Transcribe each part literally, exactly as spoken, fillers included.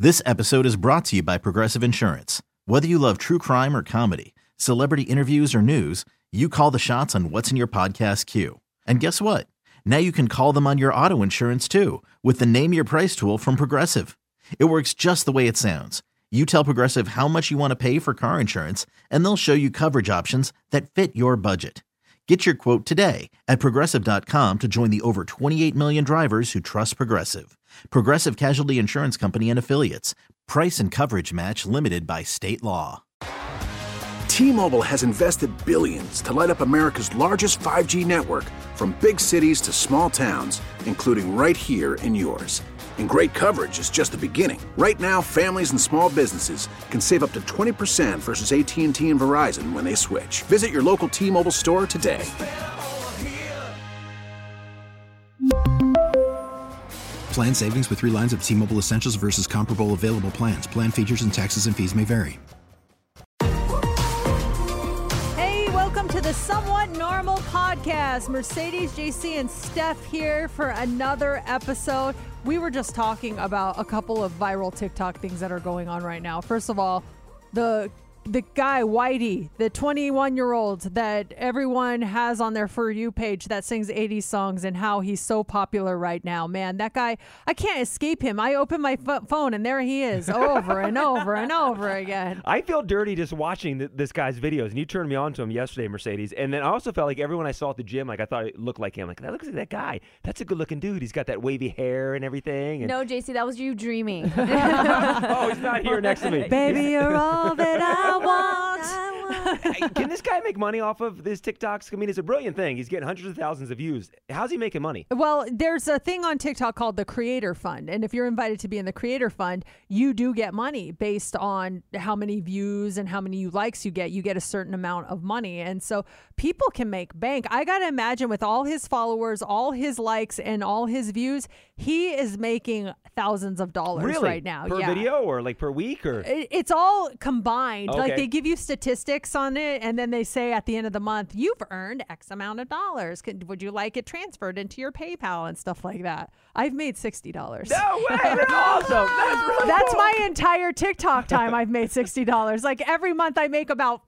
This episode is brought to you by Progressive Insurance. Whether you love true crime or comedy, celebrity interviews or news, you call the shots on what's in your podcast queue. And guess what? Now you can call them on your auto insurance too with the Name Your Price tool from Progressive. It works just the way it sounds. You tell Progressive how much you want to pay for car insurance, and they'll show you coverage options that fit your budget. Get your quote today at Progressive dot com to join the over twenty-eight million drivers who trust Progressive. Progressive Casualty Insurance Company and Affiliates. Price and coverage match limited by state law. T-Mobile has invested billions to light up America's largest five G network, from big cities to small towns, including right here in yours. And great coverage is just the beginning. Right now, families and small businesses can save up to twenty percent versus A T and T and Verizon when they switch. Visit your local T-Mobile store today. Plan savings with three lines of T-Mobile Essentials versus comparable available plans. Plan features and taxes and fees may vary. Hey, welcome to the Somewhat Normal Podcast. Mercedes, J C, and Steph here for another episode. We were just talking about a couple of viral TikTok things that are going on right now. First of all, the the guy, Whitey, the twenty-one-year-old that everyone has on their For You page that sings eighties songs, and how he's so popular right now. Man, that guy, I can't escape him. I open my f- phone and there he is over and over and over again. I feel dirty just watching th- this guy's videos, and you turned me on to him yesterday, Mercedes. And then I also felt like everyone I saw at the gym, like I thought it looked like him. Like, that looks like that guy. That's a good-looking dude. He's got that wavy hair and everything. And no, J C, that was you dreaming. Oh, he's not here next to me. Baby, you're all that I want. Can this guy make money off of this TikToks? I mean, it's a brilliant thing. He's getting hundreds of thousands of views. How's he making money? Well, there's a thing on TikTok called the Creator Fund. And if you're invited to be in the Creator Fund, you do get money based on how many views and how many likes you get. You get a certain amount of money. And so people can make bank. I got to imagine with all his followers, all his likes, and all his views, he is making thousands of dollars really? right now. Per yeah. video or like per week? Or it, It's all combined. Okay. Like they give you statistics on it, and then they say at the end of the month, you've earned X amount of dollars. Can, would you like it transferred into your PayPal and stuff like that? I've made sixty dollars. No way! That's awesome. That's really That's cool. my entire TikTok time. I've made sixty dollars. Like every month I make about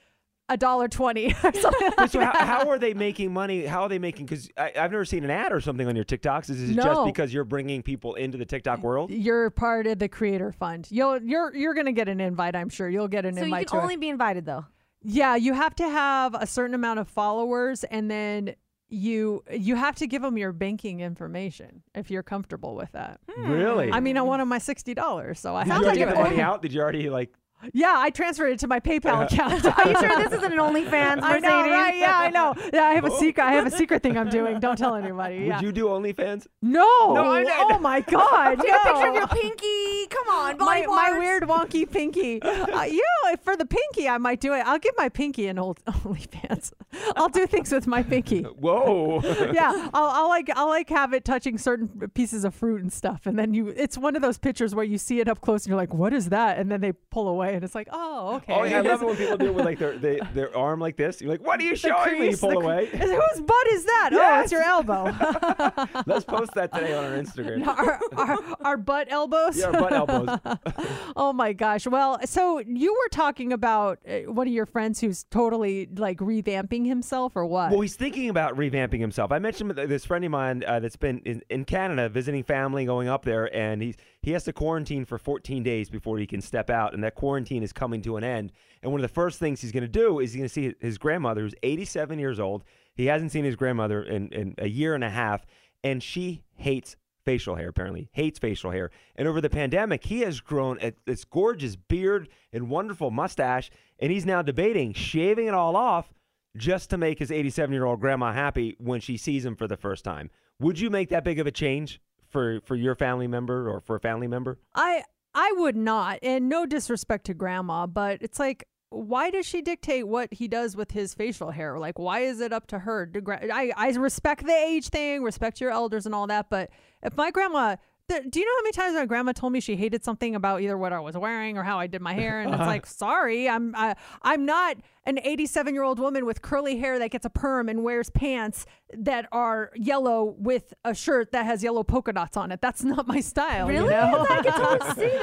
a dollar twenty or something like So that. how, how are they making money? How are they making? Because I've never seen an ad or something on your TikToks. Is it No. just because you're bringing people into the TikTok world? You're part of the Creator Fund. You'll you're you're gonna get an invite. I'm sure you'll get an So you invite. can to only it. be invited, though. Yeah, you have to have a certain amount of followers, and then you you have to give them your banking information if you're comfortable with that. Really? I mean, I wanted my sixty dollars, so I Did have you to already do get it. the money out? Did you already like? Yeah, I transferred it to my PayPal account. Are you sure this isn't an OnlyFans, Mercedes? I know, right? Yeah, I know. Yeah, I have a secret. I have a secret thing I'm doing. Don't tell anybody. Yeah. Would you do OnlyFans? No. No, I- I- Oh my God. Take no. a picture of your pinky. Come on, body my, my parts. weird wonky pinky. Uh, you know, for the pinky, I might do it. I'll give my pinky an old OnlyFans. I'll do things with my pinky. Whoa. Yeah, I'll, I'll like I'll like have it touching certain pieces of fruit and stuff, and then you. It's one of those pictures where you see it up close and you're like, "What is that?" And then they pull away, and it's like, "Oh, okay." Oh yeah, I love it when people do it with like their they, their arm like this. You're like, "What are you The showing me?" You crease, pull the- away. Whose butt is that? Oh, Yes. it's your elbow. Let's post that today on our Instagram. our, our, our butt elbows. Yeah, our butt elbows. Oh my gosh. Well, so you were talking about uh, one of your friends who's totally like revamping himself, or what? Well, he's thinking about revamping himself. I mentioned this friend of mine uh, that's been in, in Canada visiting family, going up there, and he's he has to quarantine for fourteen days before he can step out, and that quarantine is coming to an end. And one of the first things he's going to do is he's going to see his grandmother, who's eighty-seven years old. He hasn't seen his grandmother in, in a year and a half, and she hates facial hair, apparently, hates facial hair. And over the pandemic, he has grown a, this gorgeous beard and wonderful mustache, and he's now debating shaving it all off just to make his eighty-seven-year-old grandma happy when she sees him for the first time. Would you make that big of a change for, for your family member or for a family member? I I would not, and no disrespect to grandma, but it's like, why does she dictate what he does with his facial hair? Like, why is it up to her? To gra- I, I respect the age thing, respect your elders and all that, but if my grandma The, do you know how many times my grandma told me she hated something about either what I was wearing or how I did my hair? And it's like, sorry, I'm I, I'm not an eighty-seven year old woman with curly hair that gets a perm and wears pants that are yellow with a shirt that has yellow polka dots on it. That's not my style. Really? You know? I can totally see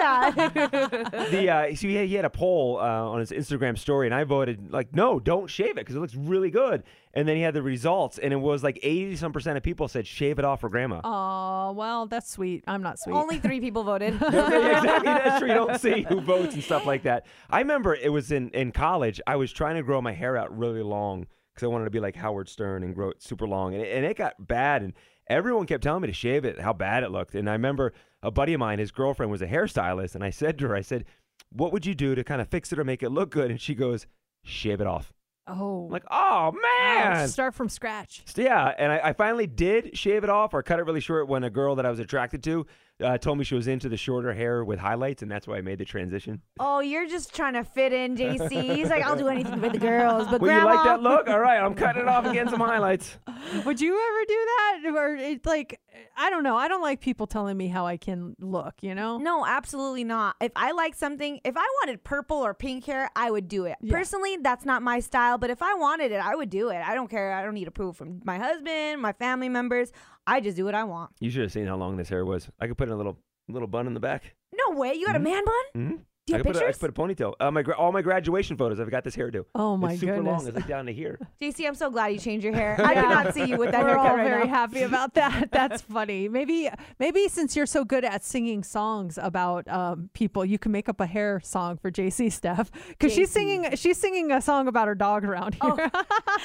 that. The uh, so he had, he had a poll uh, on his Instagram story, and I voted like, no, don't shave it because it looks really good. And then he had the results, and it was like eighty some percent of people said shave it off for grandma. Oh, well, that's sweet. I'm not sweet. Only three people voted. Yeah, exactly. That's true. You don't see who votes and stuff like that. I remember it was in, in college. I was trying to grow my hair out really long because I wanted to be like Howard Stern and grow it super long. And it, and it got bad. And everyone kept telling me to shave it, how bad it looked. And I remember a buddy of mine, his girlfriend was a hairstylist. And I said to her, I said, what would you do to kind of fix it or make it look good? And she goes, shave it off. Oh. I'm like, oh, man. Ouch, start from scratch. Yeah, and I, I finally did shave it off or cut it really short when a girl that I was attracted to uh, told me she was into the shorter hair with highlights, and that's why I made the transition. Oh, you're just trying to fit in, J C. He's like, I'll do anything with the girls, but Well, grandma. you like that look? All right, I'm cutting it off and getting some highlights. Would you ever do that? Or it's like, I don't know. I don't like people telling me how I can look, you know? No, absolutely not. If I like something, if I wanted purple or pink hair, I would do it. Yeah. Personally, that's not my style, but if I wanted it, I would do it. I don't care. I don't need approval from my husband, my family members. I just do what I want. You should have seen how long this hair was. I could put in a little little bun in the back. No way. You got Mhm. a man bun? Mm-hmm. Do you I have could put a, I pictures? could put a ponytail. Uh, my gra- all my graduation photos, I've got this hairdo. Oh, my it's super goodness. long. It's like down to here. J C, I'm so glad you changed your hair. I Yeah. cannot see you with that We're haircut all right very now. happy about that. That's funny. Maybe, maybe since you're so good at singing songs about um, people, you can make up a hair song for J C, Steph, because she's J C. singing. She's singing a song about her dog around here. Oh,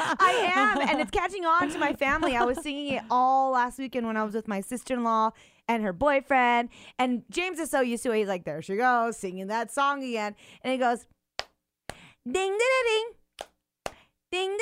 I am, and it's catching on to my family. I was singing it all last weekend when I was with my sister-in-law and her boyfriend. And James is so used to it. He's like, there she goes, singing that song again. And he goes, ding, ding, ding, ding, ding,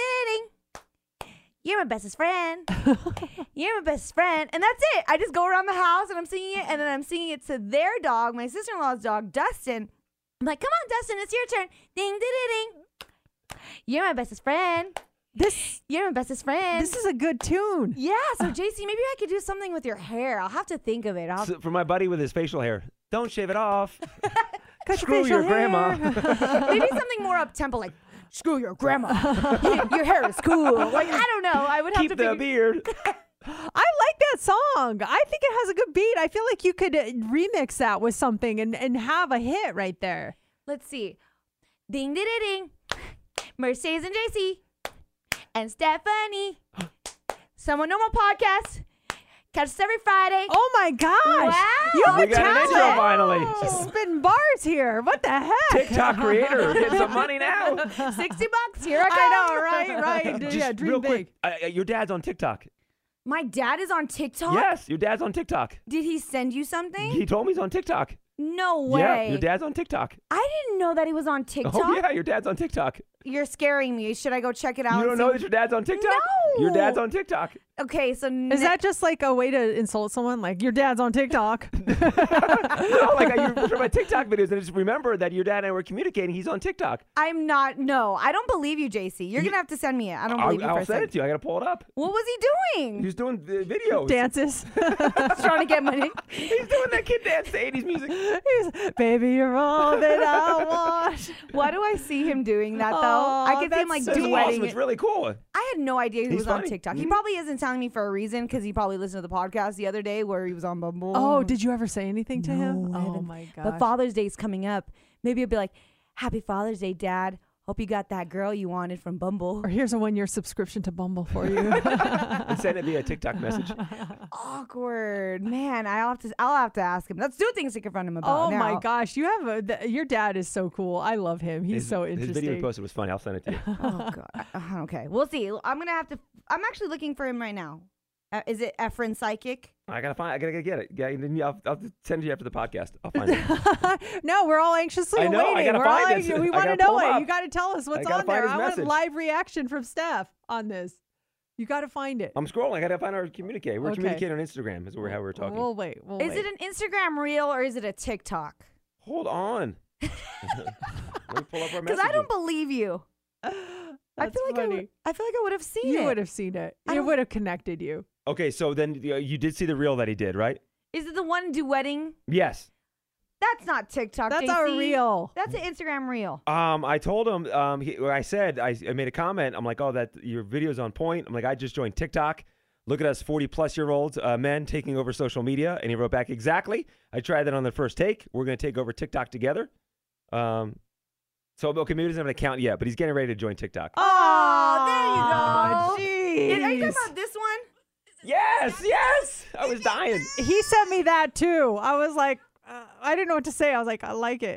ding. You're my bestest friend. You're my best friend. And that's it. I just go around the house and I'm singing it. And then I'm singing it to their dog, my sister-in-law's dog, Dustin. I'm like, come on, Dustin, it's your turn. Ding, ding, ding, ding. You're my bestest friend. This, You're my bestest friend. this is a good tune. Yeah, so J C, maybe I could do something with your hair. I'll have to think of it. I'll... So for my buddy with his facial hair, don't shave it off. Cut Screw facial your grandma. hair. maybe something more up tempo, like screw your grandma. Your hair is cool. Like I don't know. I would have Keep to the figure. beard. I like that song. I think it has a good beat. I feel like you could uh, remix that with something and, and have a hit right there. Let's see. Ding ding ding ding. Mercedes and J C and Stephanie. Someone Normal Podcast. Catch us every Friday. Oh my gosh. Wow. You have We a got an intro talent. finally. She's spitting bars here. What the heck? TikTok creator. Get some money now. sixty bucks. Here I come. I know, right? Right. Just yeah, dream real big. quick, uh, uh, your dad's on TikTok. My dad is on TikTok. Yes, your dad's on TikTok. Did he send you something? He told me he's on TikTok. No way. Yeah, your dad's on TikTok. I didn't know that he was on TikTok. Oh yeah, your dad's on TikTok. You're scaring me. Should I go check it out? You and don't see- know that your dad's on TikTok? No. Your dad's on TikTok. Okay, so Is that just like a way to insult someone? Like, your dad's on TikTok. No, like I you from my TikTok videos, and I just remember that your dad and I were communicating. He's on TikTok. I'm not. No, I don't believe you, J C. You're You- gonna have to send me it. I don't I'll, believe you for I'll a send second. it to you. I gotta pull it up. What was he doing? He's doing the videos. Dances. He's trying to get money. He's doing that kid dance to eighties music. He's, baby, you're all that I want. Why do I see him doing that though? Aw, I can see him that's like so It's duetting awesome. It's it. really cool. I had no idea he He's was on funny. TikTok. He Mhm. probably isn't telling me for a reason because he probably listened to the podcast the other day where he was on Bumble. Oh, did you ever say anything to him? No, I Oh, haven't. my gosh. But Father's Day's coming up. Maybe I'll be like, "Happy Father's Day, Dad. Hope you got that girl you wanted from Bumble." Or here's a one-year subscription to Bumble for you. And send it via TikTok message. Awkward, man. I'll have to. I'll have to ask him. Let's do things to confront him about. Oh now. my gosh, you have a th- your dad is so cool. I love him. He's his, so His interesting. video he posted was funny. I'll send it to you. Oh god. Uh, okay, we'll see. I'm gonna have to. I'm actually looking for him right now. Uh, is it Efren Psychic? I gotta find. I gotta get it. Yeah, and then I'll, I'll send it to you after the podcast. I'll find it. No, we're all anxiously I know, I waiting. gotta We're find all, this. We I want to gotta know pull it. him up. You got to tell us what's gotta on find there. his I want message. live reaction from Steph on this. You got to find it. I'm scrolling. I gotta find our communicate. We're Okay. communicating on Instagram. Is where how we're talking. We'll wait. We'll Is wait. it an Instagram reel or is it a TikTok? Hold on. Let me pull up our Because messaging. I don't believe you. I That's feel like I, funny. would, I feel like I would have seen You it. would have seen it. I It don't- would have connected you. Okay, so then uh, you did see the reel that he did, right? Is it the one duetting? Yes. That's not TikTok. That's J C. a reel. That's an Instagram reel. Um, I told him. Um, he, I said I, I made a comment. I'm like, oh, that your video's on point. I'm like, I just joined TikTok. Look at us, forty plus year olds uh, men taking over social media. And he wrote back, exactly. I tried that on the first take. We're going to take over TikTok together. Um, so okay, maybe he doesn't have an account yet, but he's getting ready to join TikTok. Oh, there you go. Jeez. Are you talking about this one? Yes, yes. I was dying. He sent me that too. I was like, uh, I didn't know what to say. I was like, I like it.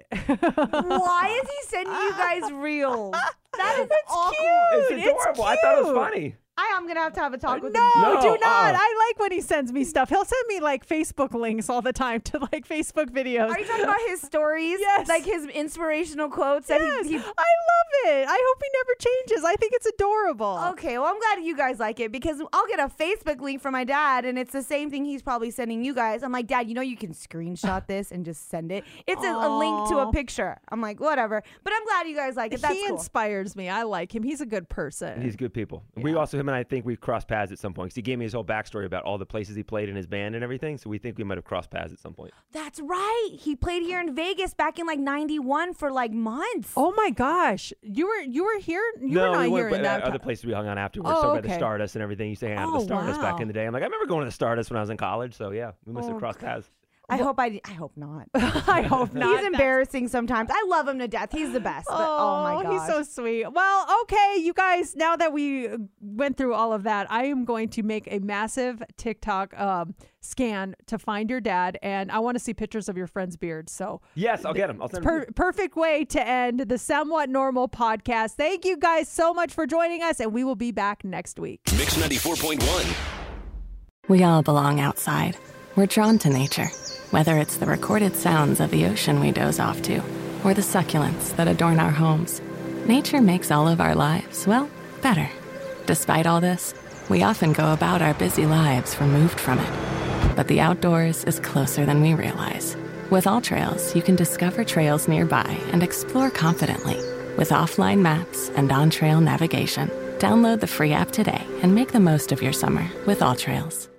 Why is he sending you guys reels? That is awkward. It's It's adorable. I thought it was cute. funny. I am gonna have to have a talk with No, him. No, do not. uh-uh. I like when he sends me stuff. He'll send me like Facebook links all the time to like Facebook videos. Are you talking about his stories? Yes. Like his inspirational quotes that Yes, he, he I love it. I hope he never changes. I think it's adorable. Okay, well, I'm glad you guys like it because I'll get a Facebook link from my dad, and it's the same thing he's probably sending you guys. I'm like, Dad, you know you can screenshot this and just send it. It's a, a link to a Aw. picture. I'm like, whatever. But I'm glad you guys like it. That's he cool. inspires me. I like him. He's a good person. He's good people. We also, him and I think we crossed paths at some point. 'Cause he gave me his whole backstory about all the places he played in his band and everything. So we think we might have crossed paths at some point. That's right. He played here in Vegas back in like ninety-one for like months. Oh my gosh, you were you were here. You no, were not we here went in but, that uh, other time. places we hung out afterwards. Oh, so by the okay. Stardust and everything. You used to hang out at Oh, the Stardust back wow. in the day. I'm like, I remember going to the Stardust when I was in college. So yeah, we must Oh, have crossed paths. I hope I. I hope not. I hope not. He's embarrassing sometimes. I love him to death. He's the best. But, oh, my gosh. he's so sweet. Well, okay, you guys, now that we went through all of that, I am going to make a massive TikTok um, scan to find your dad, and I want to see pictures of your friend's beard. So, Yes, I'll get him. I'll send him. to per- you. perfect way to end the Somewhat Normal podcast. Thank you guys so much for joining us, and we will be back next week. Mix ninety-four point one. We all belong outside. We're drawn to nature, whether it's the recorded sounds of the ocean we doze off to, or the succulents that adorn our homes. Nature makes all of our lives, well, better. Despite all this, we often go about our busy lives removed from it. But the outdoors is closer than we realize. With AllTrails, you can discover trails nearby and explore confidently. With offline maps and on-trail navigation, download the free app today and make the most of your summer with AllTrails.